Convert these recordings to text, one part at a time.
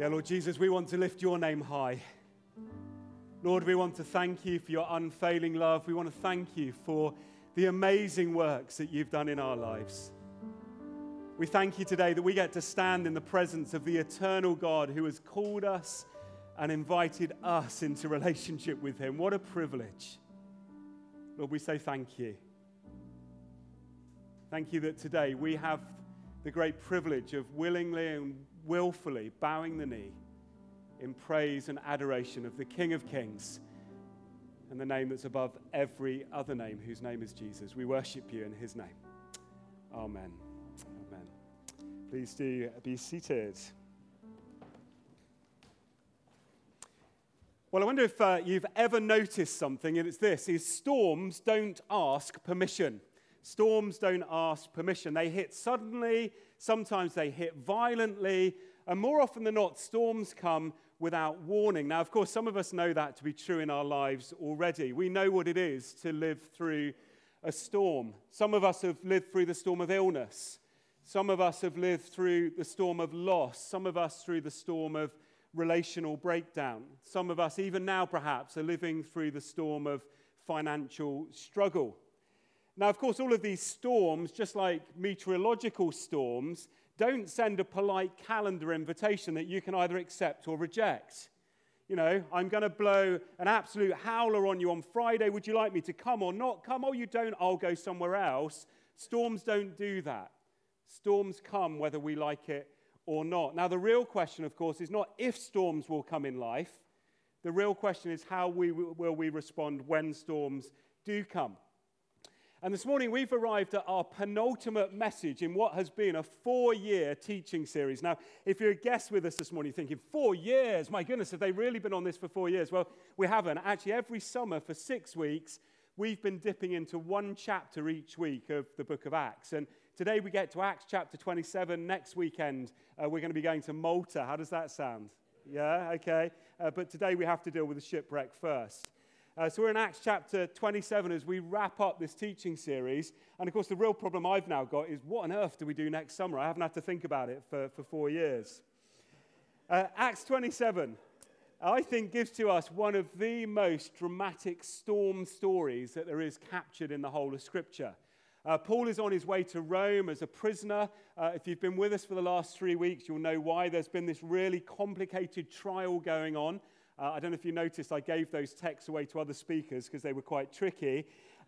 Yeah, Lord Jesus, we want to lift your name high. Lord, we want to thank you for your unfailing love. We want to thank you for the amazing works that you've done in our lives. We thank you today that we get to stand in the presence of the eternal God who has called us and invited us into relationship with him. What a privilege. Lord, we say thank you. Thank you that today we have the great privilege of willingly and willfully bowing the knee in praise and adoration of the King of Kings and the name that's above every other name, whose name is Jesus. We worship you in his name. Amen. Amen. Please do be seated. Well, I wonder if you've ever noticed something, and it's this, is storms don't ask permission. Storms don't ask permission. They hit suddenly, sometimes they hit violently, and more often than not, storms come without warning. Now, of course, some of us know that to be true in our lives already. We know what it is to live through a storm. Some of us have lived through the storm of illness. Some of us have lived through the storm of loss. Some of us through the storm of relational breakdown. Some of us, even now perhaps, are living through the storm of financial struggle. Now, of course, all of these storms, just like meteorological storms, don't send a polite calendar invitation that you can either accept or reject. You know, I'm going to blow an absolute howler on you on Friday. Would you like me to come or not come? Oh, you don't. I'll go somewhere else. Storms don't do that. Storms come whether we like it or not. Now, the real question, of course, is not if storms will come in life. The real question is how will we respond when storms do come. And this morning we've arrived at our penultimate message in what has been a 4-year teaching series. Now, if you're a guest with us this morning thinking, 4 years, my goodness, have they really been on this for 4 years? Well, we haven't. Actually, every summer for 6 weeks, we've been dipping into one chapter each week of the book of Acts. And today we get to Acts chapter 27. Next weekend, we're going to be going to Malta. How does that sound? Yeah, okay. But today we have to deal with the shipwreck first. So we're in Acts chapter 27 as we wrap up this teaching series. And of course, the real problem I've now got is what on earth do we do next summer? I haven't had to think about it for 4 years. Acts 27, I think, gives to us one of the most dramatic storm stories that there is captured in the whole of Scripture. Paul is on his way to Rome as a prisoner. If you've been with us for the last 3 weeks, you'll know why. There's been this really complicated trial going on. I don't know if you noticed, I gave those texts away to other speakers because they were quite tricky.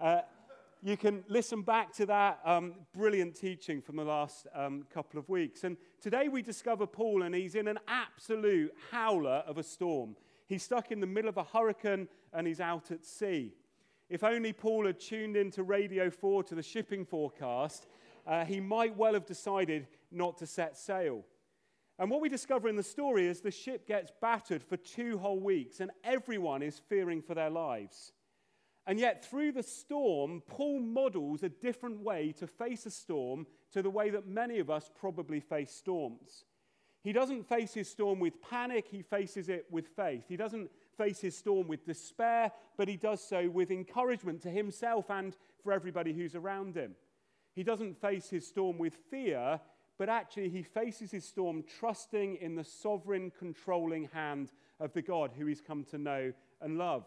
You can listen back to that brilliant teaching from the last couple of weeks. And today we discover Paul, and he's in an absolute howler of a storm. He's stuck in the middle of a hurricane, and he's out at sea. If only Paul had tuned into Radio 4 to the shipping forecast, he might well have decided not to set sail. And what we discover in the story is the ship gets battered for 2 whole weeks, and everyone is fearing for their lives. And yet, through the storm, Paul models a different way to face a storm to the way that many of us probably face storms. He doesn't face his storm with panic, he faces it with faith. He doesn't face his storm with despair, but he does so with encouragement to himself and for everybody who's around him. He doesn't face his storm with fear, but actually he faces his storm trusting in the sovereign, controlling hand of the God who he's come to know and love.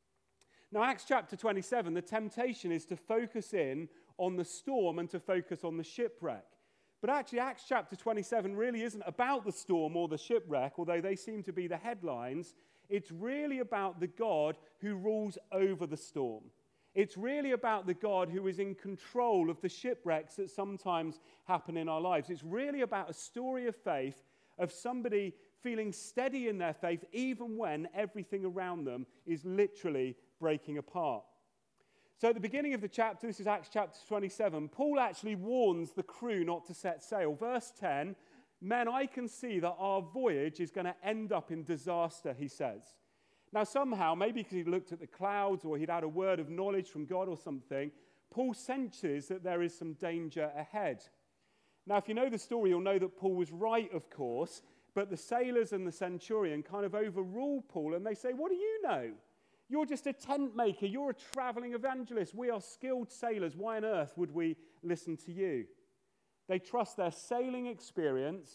Now, Acts chapter 27, the temptation is to focus in on the storm and to focus on the shipwreck. But actually, Acts chapter 27 really isn't about the storm or the shipwreck, although they seem to be the headlines. It's really about the God who rules over the storm. It's really about the God who is in control of the shipwrecks that sometimes happen in our lives. It's really about a story of faith, of somebody feeling steady in their faith, even when everything around them is literally breaking apart. So at the beginning of the chapter, this is Acts chapter 27, Paul actually warns the crew not to set sail. Verse 10, "Men, I can see that our voyage is going to end up in disaster," he says. Now somehow, maybe because he looked at the clouds or he'd had a word of knowledge from God or something, Paul senses that there is some danger ahead. Now if you know the story, you'll know that Paul was right, of course, but the sailors and the centurion kind of overrule Paul and they say, "What do you know? You're just a tent maker. You're a traveling evangelist. We are skilled sailors. Why on earth would we listen to you?" They trust their sailing experience.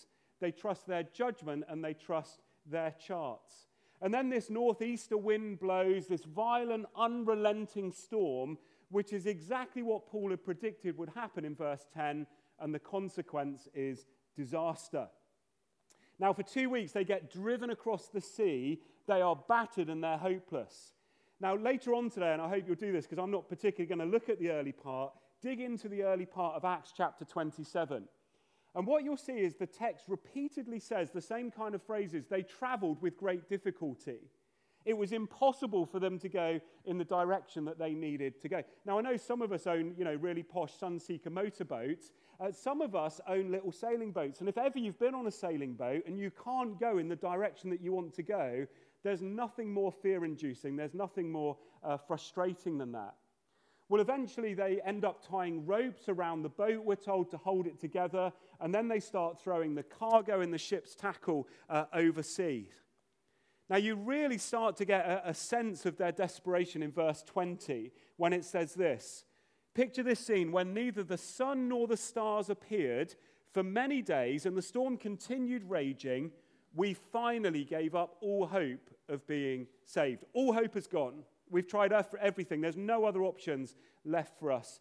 they trust their judgment, and they trust their charts. And then this northeaster wind blows, this violent, unrelenting storm, which is exactly what Paul had predicted would happen in verse 10, and the consequence is disaster. Now, for 2 weeks, they get driven across the sea. They are battered and they're hopeless. Now, later on today, and I hope you'll do this because I'm not particularly going to look at the early part, dig into the early part of Acts chapter 27. And what you'll see is the text repeatedly says the same kind of phrases. They traveled with great difficulty. It was impossible for them to go in the direction that they needed to go. Now, I know some of us own, really posh Sunseeker motorboats. Some of us own little sailing boats. And if ever you've been on a sailing boat and you can't go in the direction that you want to go, there's nothing more fear-inducing. There's nothing more frustrating than that. Well, eventually they end up tying ropes around the boat, we're told, to hold it together. And then they start throwing the cargo in the ship's tackle overseas. Now, you really start to get a sense of their desperation in verse 20 when it says this. Picture this scene when neither the sun nor the stars appeared for many days and the storm continued raging. We finally gave up all hope of being saved. All hope is gone. We've tried everything. There's no other options left for us,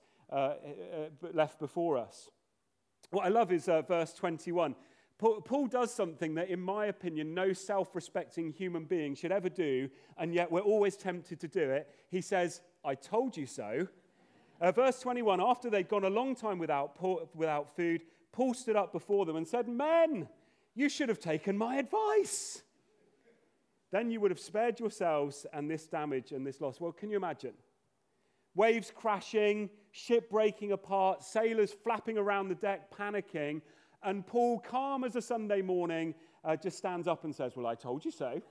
left before us. What I love is verse 21. Paul does something that, in my opinion, no self-respecting human being should ever do, and yet we're always tempted to do it. He says, I told you so. Verse 21, after they'd gone a long time without food, Paul stood up before them and said, Men, you should have taken my advice. Then you would have spared yourselves and this damage and this loss. Well, can you imagine? Waves crashing, ship breaking apart, sailors flapping around the deck, panicking, and Paul, calm as a Sunday morning, just stands up and says, well, I told you so.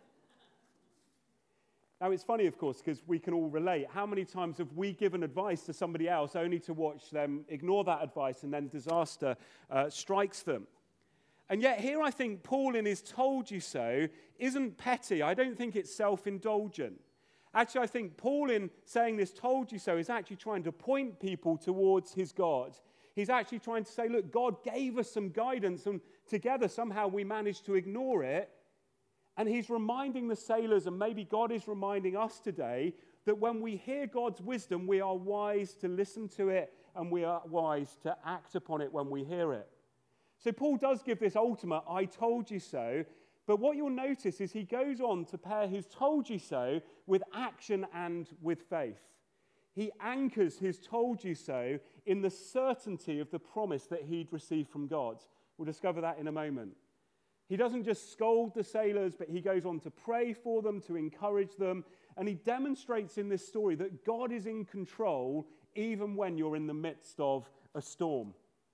Now, it's funny, of course, because we can all relate. How many times have we given advice to somebody else only to watch them ignore that advice and then disaster strikes them? And yet here I think Paul in his told you so isn't petty. I don't think it's self-indulgent. Actually, I think Paul in saying this told you so is actually trying to point people towards his God. He's actually trying to say, look, God gave us some guidance and together somehow we managed to ignore it. And he's reminding the sailors, and maybe God is reminding us today, that when we hear God's wisdom, we are wise to listen to it and we are wise to act upon it when we hear it. So Paul does give this ultimate, I told you so, but what you'll notice is he goes on to pair his told you so with action and with faith. He anchors his told you so in the certainty of the promise that he'd received from God. We'll discover that in a moment. He doesn't just scold the sailors, but he goes on to pray for them, to encourage them, and he demonstrates in this story that God is in control even when you're in the midst of a storm.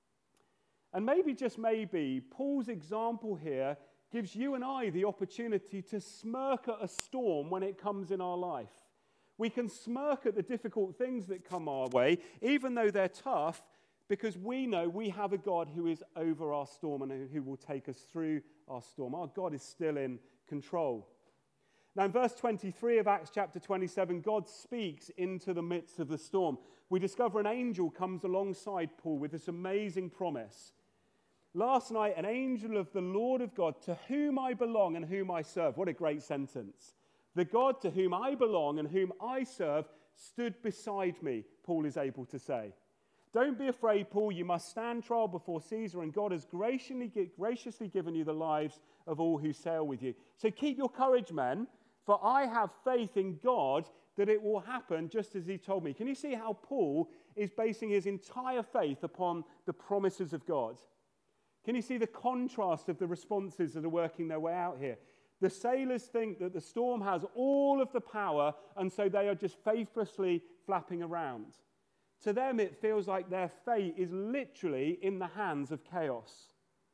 And maybe, just maybe, Paul's example here gives you and I the opportunity to smirk at a storm when it comes in our life. We can smirk at the difficult things that come our way, even though they're tough, because we know we have a God who is over our storm and who will take us through our storm. Our God is still in control. Now, in verse 23 of Acts chapter 27, God speaks into the midst of the storm. We discover an angel comes alongside Paul with this amazing promise. Last night, an angel of the Lord of God, to whom I belong and whom I serve. What a great sentence. The God to whom I belong and whom I serve stood beside me, Paul is able to say. Don't be afraid, Paul. You must stand trial before Caesar, and God has graciously given you the lives of all who sail with you. So keep your courage, men, for I have faith in God that it will happen just as he told me. Can you see how Paul is basing his entire faith upon the promises of God? Can you see the contrast of the responses that are working their way out here? The sailors think that the storm has all of the power, and so they are just faithlessly flapping around. To them, it feels like their fate is literally in the hands of chaos.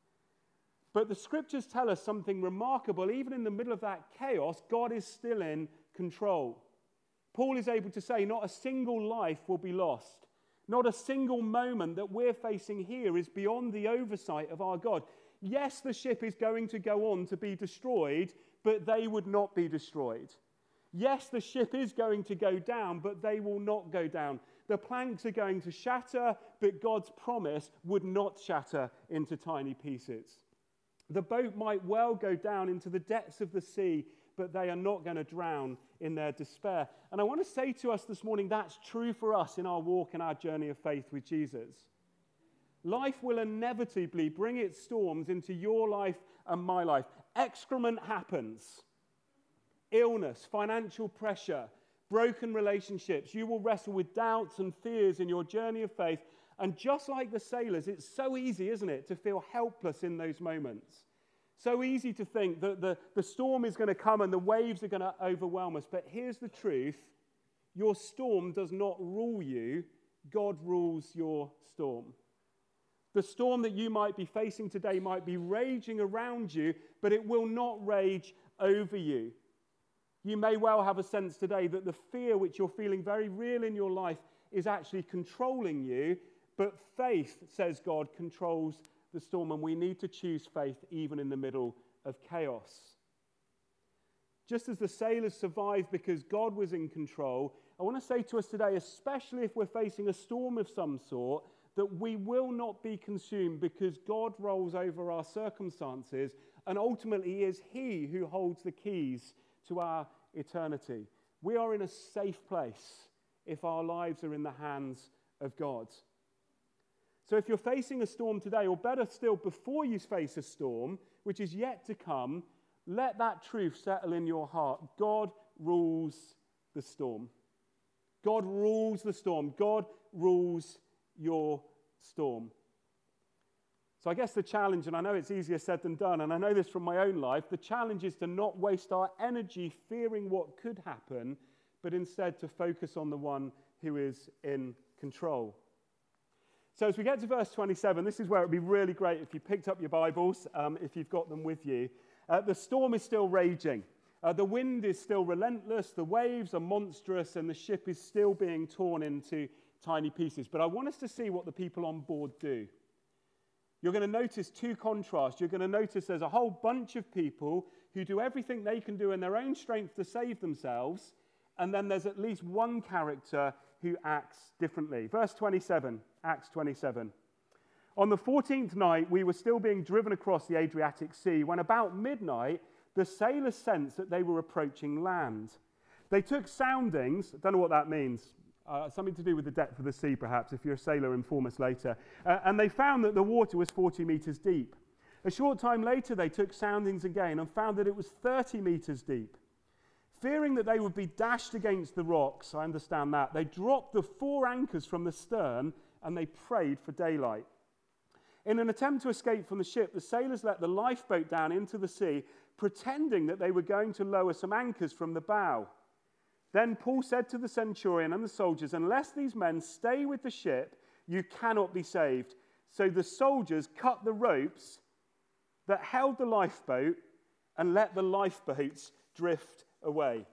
But the scriptures tell us something remarkable. Even in the middle of that chaos, God is still in control. Paul is able to say not a single life will be lost. Not a single moment that we're facing here is beyond the oversight of our God. Yes, the ship is going to go on to be destroyed, but they would not be destroyed. Yes, the ship is going to go down, but they will not go down. The planks are going to shatter, but God's promise would not shatter into tiny pieces. The boat might well go down into the depths of the sea, but they are not going to drown in their despair. And I want to say to us this morning, that's true for us in our walk and our journey of faith with Jesus. Life will inevitably bring its storms into your life and my life. Excrement happens. Illness, financial pressure, broken relationships. You will wrestle with doubts and fears in your journey of faith. And just like the sailors, it's so easy, isn't it, to feel helpless in those moments. So easy to think that the storm is going to come and the waves are going to overwhelm us. But here's the truth. Your storm does not rule you. God rules your storm. The storm that you might be facing today might be raging around you, but it will not rage over you. You may well have a sense today that the fear which you're feeling very real in your life is actually controlling you, but faith, says God, controls the storm, and we need to choose faith even in the middle of chaos. Just as the sailors survived because God was in control, I want to say to us today, especially if we're facing a storm of some sort, that we will not be consumed because God rolls over our circumstances, and ultimately is He who holds the keys to our eternity. We are in a safe place if our lives are in the hands of God. So if you're facing a storm today, or better still, before you face a storm, which is yet to come, let that truth settle in your heart. God rules the storm. God rules the storm. God rules your storm. So I guess the challenge, and I know it's easier said than done, and I know this from my own life, the challenge is to not waste our energy fearing what could happen, but instead to focus on the one who is in control. So as we get to verse 27, this is where it would be really great if you picked up your Bibles, if you've got them with you. The storm is still raging. The wind is still relentless. The waves are monstrous, and the ship is still being torn into tiny pieces. But I want us to see what the people on board do. You're going to notice two contrasts. You're going to notice there's a whole bunch of people who do everything they can do in their own strength to save themselves, and then there's at least one character who acts differently. Verse 27, Acts 27. On the 14th night, we were still being driven across the Adriatic Sea when about midnight, the sailors sensed that they were approaching land. They took soundings. I don't know what that means. Something to do with the depth of the sea, perhaps. If you're a sailor, inform us later. And they found that the water was 40 meters deep. A short time later, they took soundings again and found that it was 30 meters deep. Fearing that they would be dashed against the rocks, I understand that, they dropped the 4 anchors from the stern and they prayed for daylight. In an attempt to escape from the ship, the sailors let the lifeboat down into the sea, pretending that they were going to lower some anchors from the bow. Then Paul said to the centurion and the soldiers, "Unless these men stay with the ship, you cannot be saved." So the soldiers cut the ropes that held the lifeboat and let the lifeboats drift away.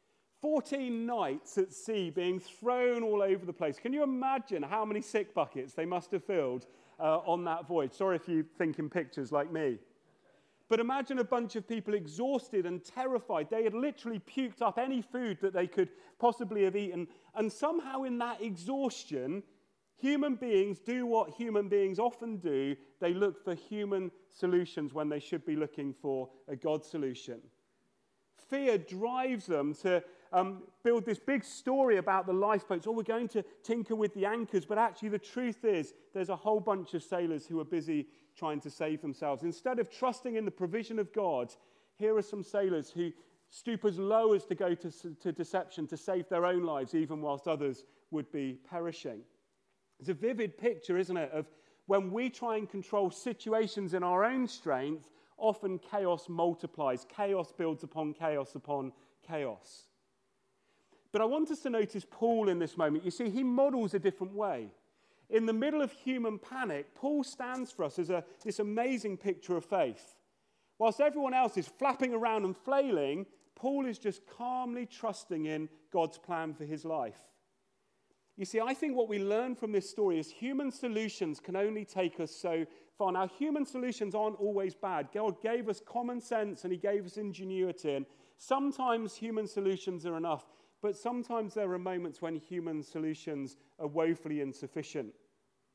14 nights at sea being thrown all over the place. Can you imagine how many sick buckets they must have filled on that voyage? Sorry if you think in pictures like me. But imagine a bunch of people exhausted and terrified. They had literally puked up any food that they could possibly have eaten. And somehow in that exhaustion, human beings do what human beings often do. They look for human solutions when they should be looking for a God solution. Fear drives them to build this big story about the lifeboats. Oh, we're going to tinker with the anchors. But actually, the truth is, there's a whole bunch of sailors who are busy trying to save themselves. Instead of trusting in the provision of God, here are some sailors who stoop as low as to go to deception to save their own lives, even whilst others would be perishing. It's a vivid picture, isn't it, of when we try and control situations in our own strength, often chaos multiplies. Chaos builds upon chaos upon chaos. But I want us to notice Paul in this moment. You see, he models a different way. In the middle of human panic, Paul stands for us as this amazing picture of faith. Whilst everyone else is flapping around and flailing, Paul is just calmly trusting in God's plan for his life. You see, I think what we learn from this story is human solutions can only take us so far. Now, human solutions aren't always bad. God gave us common sense and he gave us ingenuity. And sometimes human solutions are enough, but sometimes there are moments when human solutions are woefully insufficient.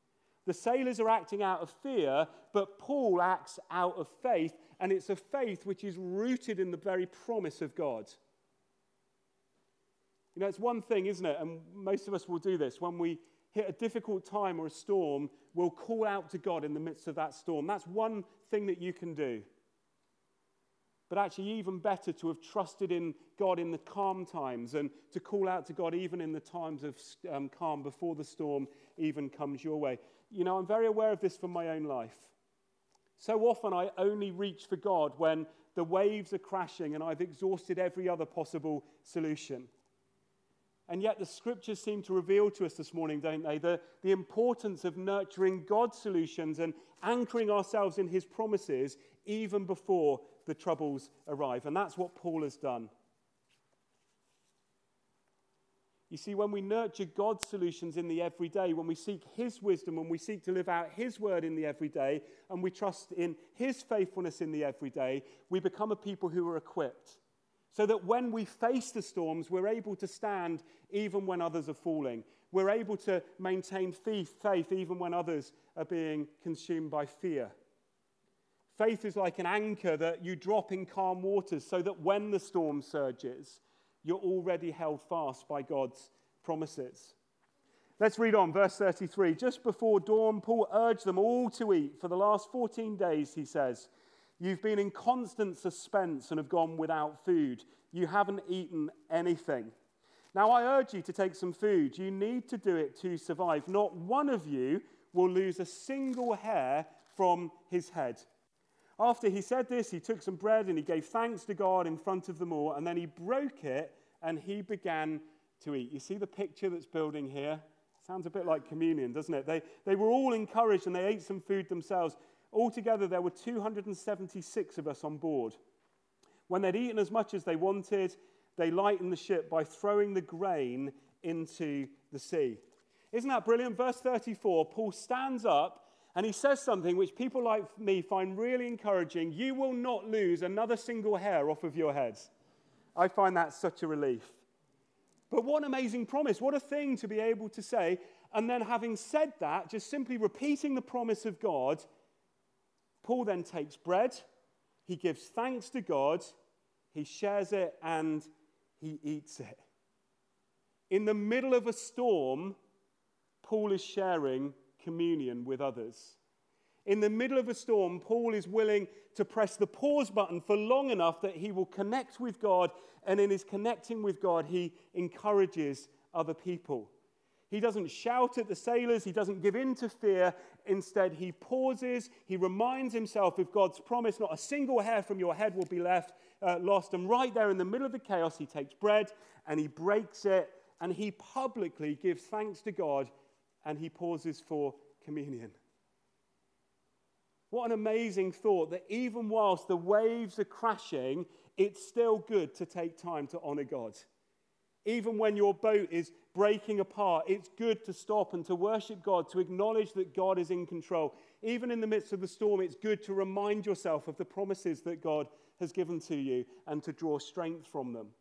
The sailors are acting out of fear, but Paul acts out of faith, and it's a faith which is rooted in the very promise of God. You know, it's one thing, isn't it? And most of us will do this. When we hit a difficult time or a storm, we'll call out to God in the midst of that storm. That's one thing that you can do. But actually, even better to have trusted in God in the calm times and to call out to God even in the times of calm before the storm even comes your way. You know, I'm very aware of this from my own life. So often I only reach for God when the waves are crashing and I've exhausted every other possible solution. And yet the scriptures seem to reveal to us this morning, don't they, the importance of nurturing God's solutions and anchoring ourselves in his promises even before the troubles arrive. And that's what Paul has done. You see, when we nurture God's solutions in the everyday, when we seek his wisdom, when we seek to live out his word in the everyday, and we trust in his faithfulness in the everyday, we become a people who are equipped. So that when we face the storms, we're able to stand even when others are falling. We're able to maintain faith even when others are being consumed by fear. Faith is like an anchor that you drop in calm waters so that when the storm surges, you're already held fast by God's promises. Let's read on, verse 33. Just before dawn, Paul urged them all to eat. For the last 14 days, he says, you've been in constant suspense and have gone without food. You haven't eaten anything. Now I urge you to take some food. You need to do it to survive. Not one of you will lose a single hair from his head. After he said this, he took some bread and he gave thanks to God in front of them all, and then he broke it and he began to eat. You see the picture that's building here? Sounds a bit like communion, doesn't it? They were all encouraged and they ate some food themselves. Altogether, there were 276 of us on board. When they'd eaten as much as they wanted, they lightened the ship by throwing the grain into the sea. Isn't that brilliant? Verse 34, Paul stands up and he says something which people like me find really encouraging. You will not lose another single hair off of your heads. I find that such a relief. But what an amazing promise. What a thing to be able to say. And then having said that, just simply repeating the promise of God, Paul then takes bread, he gives thanks to God, he shares it, and he eats it. In the middle of a storm, Paul is sharing communion with others. In the middle of a storm, Paul is willing to press the pause button for long enough that he will connect with God, and in his connecting with God, he encourages other people. He doesn't shout at the sailors. He doesn't give in to fear. Instead, he pauses. He reminds himself of God's promise. Not a single hair from your head will be lost. And right there in the middle of the chaos, he takes bread and he breaks it and he publicly gives thanks to God and he pauses for communion. What an amazing thought that even whilst the waves are crashing, it's still good to take time to honor God. Even when your boat is breaking apart, it's good to stop and to worship God, to acknowledge that God is in control. Even in the midst of the storm, it's good to remind yourself of the promises that God has given to you and to draw strength from them.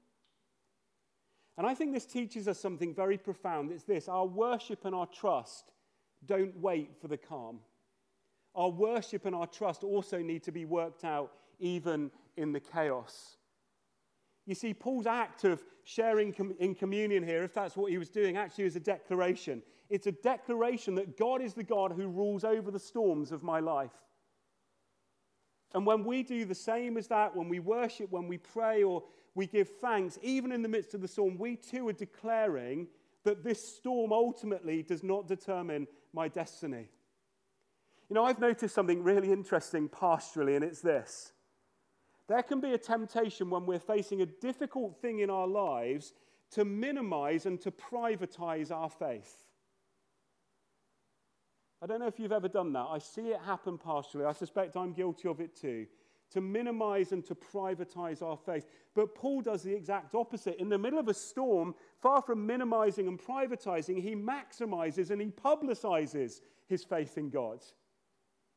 And I think this teaches us something very profound. It's this: our worship and our trust don't wait for the calm. Our worship and our trust also need to be worked out even in the chaos. You see, Paul's act of sharing in communion here, if that's what he was doing, actually is a declaration. It's a declaration that God is the God who rules over the storms of my life. And when we do the same as that, when we worship, when we pray, or we give thanks, even in the midst of the storm, we too are declaring that this storm ultimately does not determine my destiny. You know, I've noticed something really interesting pastorally, and it's this. There can be a temptation when we're facing a difficult thing in our lives to minimize and to privatize our faith. I don't know if you've ever done that. I see it happen pastorally. I suspect I'm guilty of it too. To minimize and to privatize our faith. But Paul does the exact opposite. In the middle of a storm, far from minimizing and privatizing, he maximizes and he publicizes his faith in God.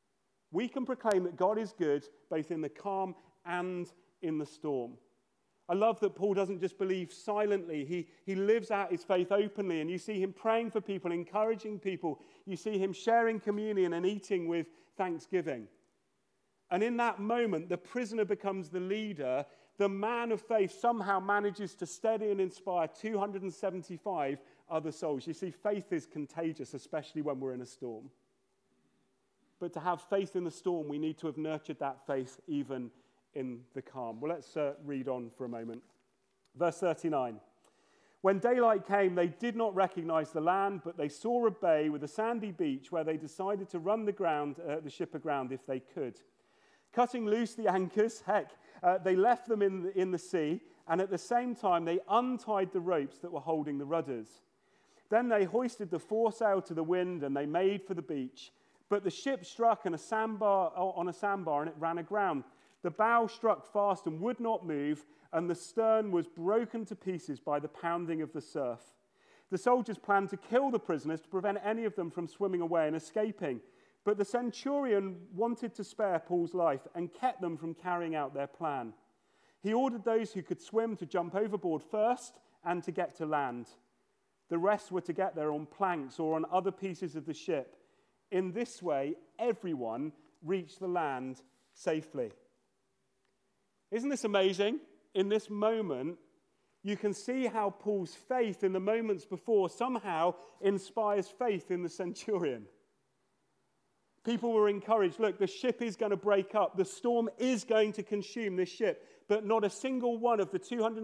We can proclaim that God is good both in the calm and in the storm. I love that Paul doesn't just believe silently. He lives out his faith openly, and you see him praying for people, encouraging people. You see him sharing communion and eating with thanksgiving. And in that moment, the prisoner becomes the leader. The man of faith somehow manages to steady and inspire 275 other souls. You see, faith is contagious, especially when we're in a storm. But to have faith in the storm, we need to have nurtured that faith even in the calm. Well, let's read on for a moment. Verse 39. When daylight came, they did not recognize the land, but they saw a bay with a sandy beach where they decided to run the ship aground if they could. Cutting loose the anchors, they left them in the sea, and at the same time they untied the ropes that were holding the rudders. Then they hoisted the foresail to the wind, and they made for the beach. But the ship struck on a sandbar, and it ran aground. The bow struck fast and would not move, and the stern was broken to pieces by the pounding of the surf. The soldiers planned to kill the prisoners to prevent any of them from swimming away and escaping. But the centurion wanted to spare Paul's life and kept them from carrying out their plan. He ordered those who could swim to jump overboard first and to get to land. The rest were to get there on planks or on other pieces of the ship. In this way, everyone reached the land safely. Isn't this amazing? In this moment, you can see how Paul's faith in the moments before somehow inspires faith in the centurion. People were encouraged, look, the ship is going to break up. The storm is going to consume this ship. But not a single one of the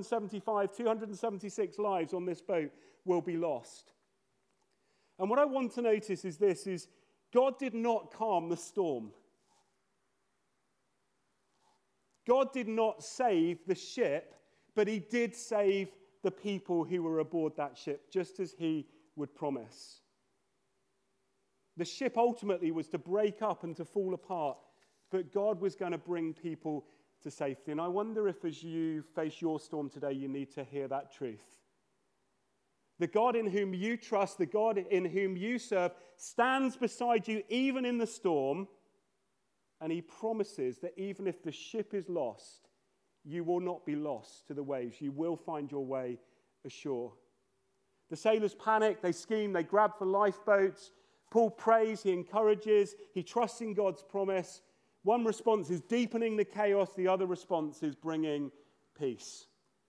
276 lives on this boat will be lost. And what I want to notice is this, is God did not calm the storm. God did not save the ship, but he did save the people who were aboard that ship, just as he would promise. The ship ultimately was to break up and to fall apart, but God was going to bring people to safety. And I wonder if as you face your storm today, you need to hear that truth. The God in whom you trust, the God in whom you serve, stands beside you even in the storm, and he promises that even if the ship is lost, you will not be lost to the waves. You will find your way ashore. The sailors panic, they scheme, they grab for lifeboats. Paul prays, he encourages, he trusts in God's promise. One response is deepening the chaos, the other response is bringing peace.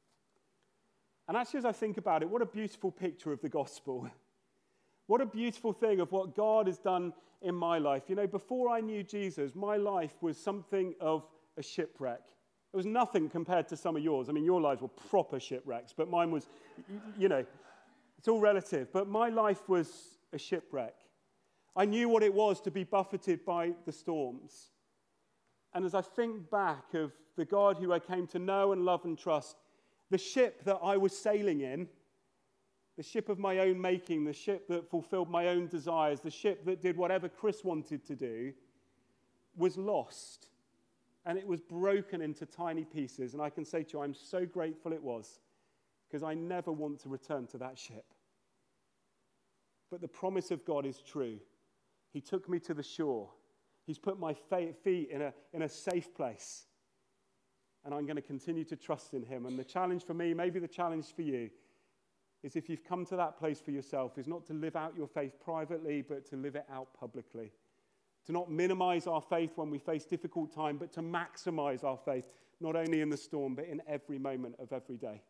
And actually, as I think about it, what a beautiful picture of the gospel. What a beautiful thing of what God has done in my life. You know, before I knew Jesus, my life was something of a shipwreck. It was nothing compared to some of yours. I mean, your lives were proper shipwrecks, but mine was, you know, it's all relative. But my life was a shipwreck. I knew what it was to be buffeted by the storms. And as I think back of the God who I came to know and love and trust, the ship that I was sailing in, the ship of my own making, the ship that fulfilled my own desires, the ship that did whatever Chris wanted to do, was lost. And it was broken into tiny pieces. And I can say to you, I'm so grateful it was, because I never want to return to that ship. But the promise of God is true. He took me to the shore. He's put my feet in a safe place. And I'm going to continue to trust in him. And the challenge for me, maybe the challenge for you, is if you've come to that place for yourself, is not to live out your faith privately, but to live it out publicly. To not minimize our faith when we face difficult time, but to maximize our faith, not only in the storm, but in every moment of every day.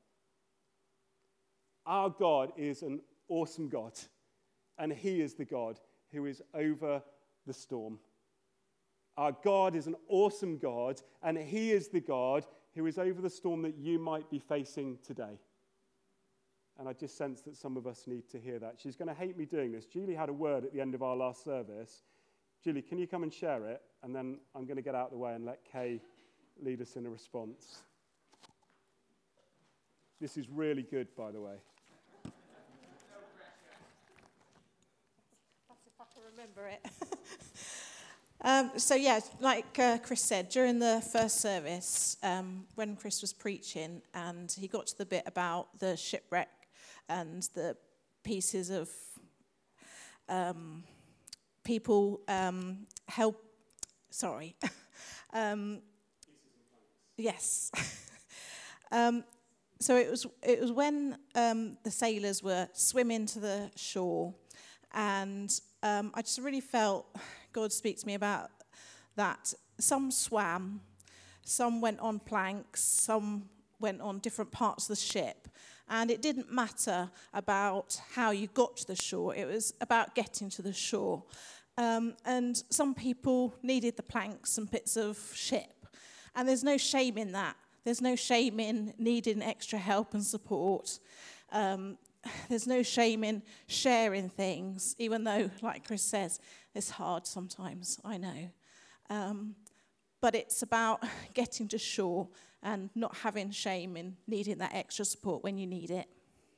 Our God is an awesome God. And he is the God who is over the storm. Our God is an awesome God, and he is the God who is over the storm that you might be facing today. And I just sense that some of us need to hear that. She's going to hate me doing this. Julie had a word at the end of our last service. Julie, can you come and share it? And then I'm going to get out of the way and let Kay lead us in a response. This is really good, by the way. If I can remember it. Like Chris said, during the first service, when Chris was preaching and he got to the bit about the shipwreck and the pieces of people help. Sorry. Yes. So it was when the sailors were swimming to the shore, and I just really felt God speak to me about that. Some swam, some went on planks, some went on different parts of the ship, and it didn't matter about how you got to the shore. It was about getting to the shore. And some people needed the planks and bits of ship, and there's no shame in that. There's no shame in needing extra help and support. There's no shame in sharing things, even though, like Chris says, it's hard sometimes, I know. But it's about getting to shore and not having shame in needing that extra support when you need it.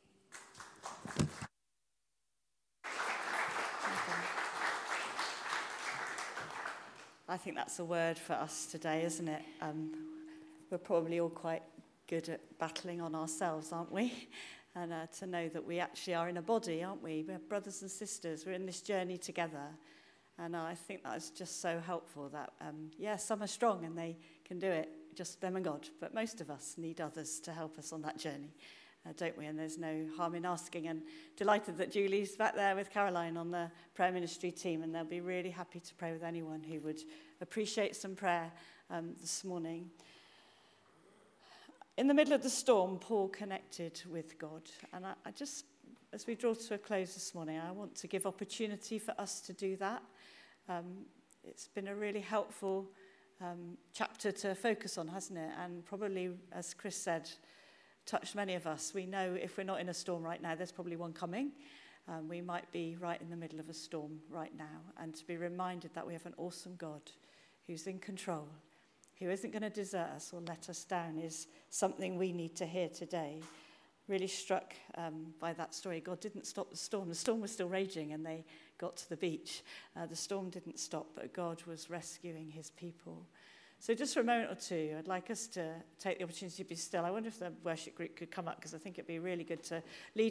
I think that's a word for us today, isn't it? We're probably all quite good at battling on ourselves, aren't we? And to know that we actually are in a body, aren't we? We're brothers and sisters. We're in this journey together. And I think that's just so helpful that, some are strong and they can do it, just them and God. But most of us need others to help us on that journey, don't we? And there's no harm in asking. And delighted that Julie's back there with Caroline on the prayer ministry team. And they'll be really happy to pray with anyone who would appreciate some prayer this morning. In the middle of the storm, Paul connected with God. And I just, as we draw to a close this morning, I want to give opportunity for us to do that. It's been a really helpful chapter to focus on, hasn't it? And probably, as Chris said, touched many of us. We know if we're not in a storm right now, there's probably one coming. We might be right in the middle of a storm right now. And to be reminded that we have an awesome God who's in control, who isn't going to desert us or let us down, is something we need to hear today. Really struck by that story. God didn't stop the storm. The storm was still raging and they got to the beach. The storm didn't stop, but God was rescuing his people. So just for a moment or two, I'd like us to take the opportunity to be still. I wonder if the worship group could come up, because I think it'd be really good to lead